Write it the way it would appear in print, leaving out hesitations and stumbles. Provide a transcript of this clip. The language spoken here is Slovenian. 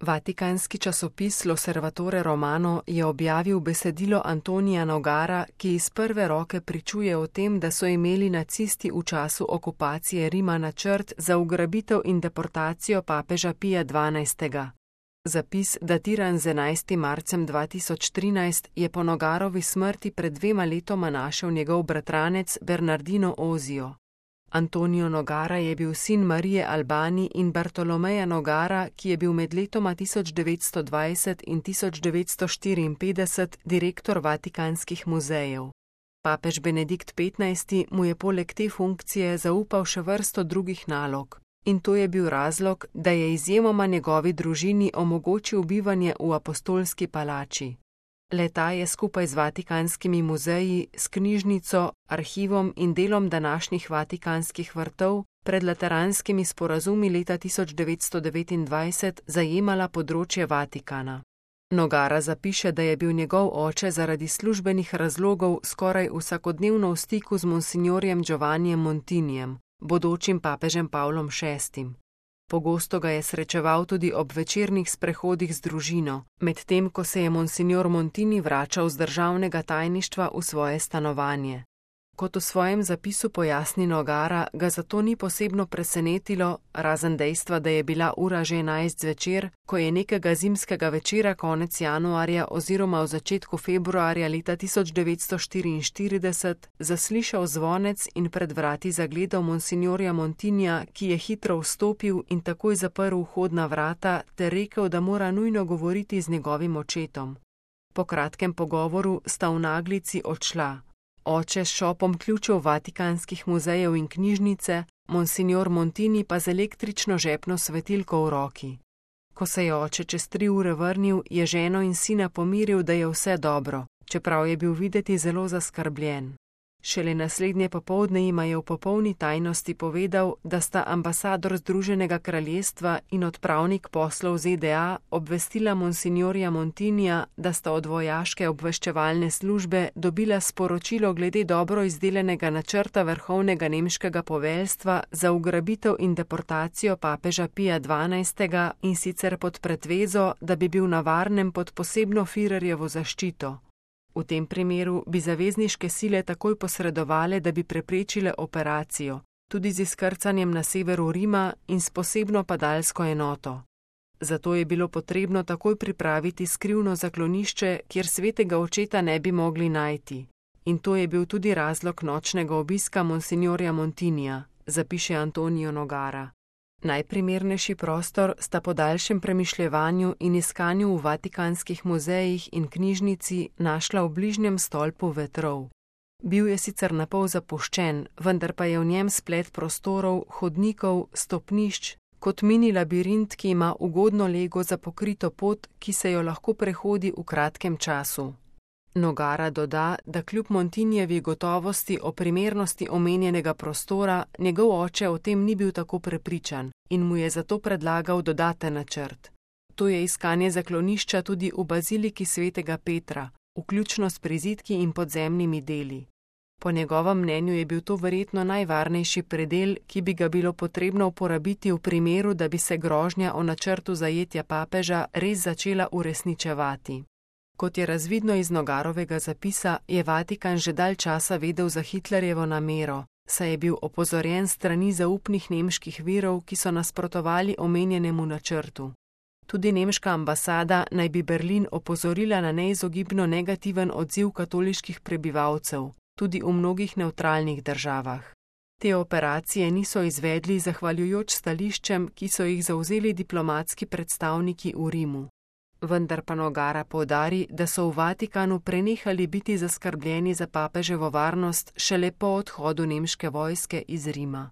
Vatikanski časopis L'Osservatore Romano je objavil besedilo Antonija Nogara, ki iz prve roke pričuje o tem, da so imeli nacisti v času okupacije Rima načrt za ugrabitev in deportacijo papeža Pija XII. Zapis, datiran z 11. marcem 2013, je po Nogarovi smrti pred 2 letoma našel njegov bratranec Bernardino Ozio. Antonio Nogara je bil sin Marije Albani in Bartolomeja Nogara, ki je bil med letoma 1920 in 1954 direktor Vatikanskih muzejev. Papež Benedikt XV. Mu je poleg te funkcije zaupal še vrsto drugih nalog. In to je bil razlog, da je izjemoma njegovi družini omogočil bivanje v apostolski palači. Le-ta je skupaj z Vatikanskimi muzeji, s knjižnico, arhivom in delom današnjih Vatikanskih vrtov pred lateranskimi sporazumi leta 1929 zajemala področje Vatikana. Nogara zapiše, da je bil njegov oče zaradi službenih razlogov skoraj vsakodnevno v stiku z monsignorjem Giovannijem Montinijem, bodočim papežem Pavlom VI. Pogosto ga je srečeval tudi ob večernih sprehodih z družino, medtem ko se je monsignor Montini vračal z državnega tajništva v svoje stanovanje. Kot v svojem zapisu pojasni Nogara, ga zato ni posebno presenetilo, razen dejstva, da je bila ura že 11 zvečer, ko je nekega zimskega večera konec januarja oziroma v začetku februarja leta 1944 zaslišal zvonec in pred vrati zagledal monsignorja Montinija, ki je hitro vstopil in takoj zaprl vhodna vrata ter rekel, da mora nujno govoriti z njegovim očetom. Po kratkem pogovoru sta v naglici odšla. Oče s šopom ključev Vatikanskih muzejev in knjižnice, monsignor Montini pa z električno žepno svetilko v roki. Ko se je oče čez 3 ure vrnil, je ženo in sina pomiril, da je vse dobro, čeprav je bil videti zelo zaskrbljen. Šele naslednje popoldne jima je v popolni tajnosti povedal, da sta ambasador Združenega kraljestva in odpravnik poslov ZDA obvestila monsignorja Montinija, da sta od vojaške obveščevalne službe dobila sporočilo glede dobro izdelanega načrta vrhovnega nemškega poveljstva za ugrabitev in deportacijo papeža Pija XII. In sicer pod pretvezo, da bi bil na varnem pod posebno Führerjevo zaščito. V tem primeru bi zavezniške sile takoj posredovale, da bi preprečile operacijo, tudi z izkrcanjem na severu Rima in s posebno padalsko enoto. Zato je bilo potrebno takoj pripraviti skrivno zaklonišče, kjer svetega očeta ne bi mogli najti. In to je bil tudi razlog nočnega obiska monsignorja Montinija, zapiše Antonio Nogara. Najprimernejši prostor sta po daljšem premišljevanju in iskanju v Vatikanskih muzejih in knjižnici našla v bližnjem stolpu vetrov. Bil je sicer napol zapuščen, vendar pa je v njem splet prostorov, hodnikov, stopnišč, kot mini labirint, ki ima ugodno lego za pokrito pot, ki se jo lahko prehodi v kratkem času. Nogara doda, da kljub Montinijevi gotovosti o primernosti omenjenega prostora, njegov oče o tem ni bil tako prepričan in mu je zato predlagal dodaten načrt. To je iskanje zaklonišča tudi v baziliki svetega Petra, vključno s prizidki in podzemnimi deli. Po njegovem mnenju je bil to verjetno najvarnejši predel, ki bi ga bilo potrebno uporabiti v primeru, da bi se grožnja o načrtu zajetja papeža res začela uresničevati. Kot je razvidno iz Nogarovega zapisa, je Vatikan že dalj časa vedel za Hitlerjevo namero, saj je bil opozorjen strani zaupnih nemških virov, ki so nasprotovali omenjenemu načrtu. Tudi nemška ambasada naj bi Berlin opozorila na neizogibno negativen odziv katoliških prebivalcev, tudi v mnogih nevtralnih državah. Te operacije niso izvedli zahvaljujoč stališčem, ki so jih zavzeli diplomatski predstavniki v Rimu. Vendar pa Nogara poudari, da so v Vatikanu prenehali biti zaskrbljeni za papeževo varnost šele po odhodu nemške vojske iz Rima.